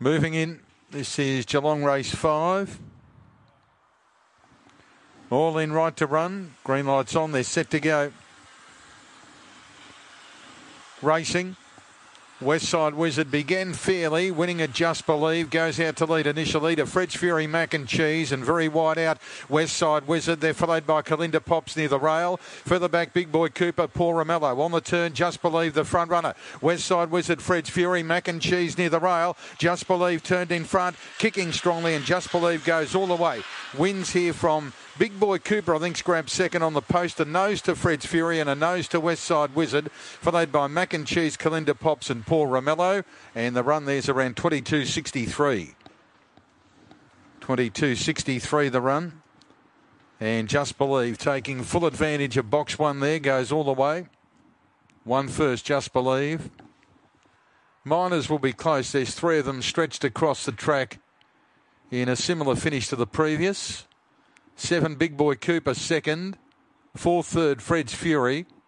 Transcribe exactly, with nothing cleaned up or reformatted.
Moving in, this is Geelong Race five. All in right to run. Green light's on, they're set to go. Racing. Westside Wizard began fairly, winning at Just Believe, goes out to lead initial leader, Fred's Fury, Mac and Cheese, and very wide out, Westside Wizard. They're followed by Kalinda Pops near the rail. Further back, Big Boy Cooper, Paul Ramello. On the turn, Just Believe, the front runner. Westside Wizard, Fred's Fury, Mac and Cheese near the rail. Just Believe turned in front, kicking strongly, and Just Believe goes all the way. Wins here from Big Boy Cooper, I think, grabbed second on the post. A nose to Fred's Fury and a nose to Westside Wizard, followed by Mac and Cheese, Kalinda Pops and Paul Ramello. And the run there's around twenty-two sixty-three. twenty-two sixty-three the run. And Just Believe taking full advantage of box one there, goes all the way. One first, Just Believe. Miners will be close. There's three of them stretched across the track in a similar finish to the previous. Seven, Big Boy Cooper second. Four, third, Fred's Fury.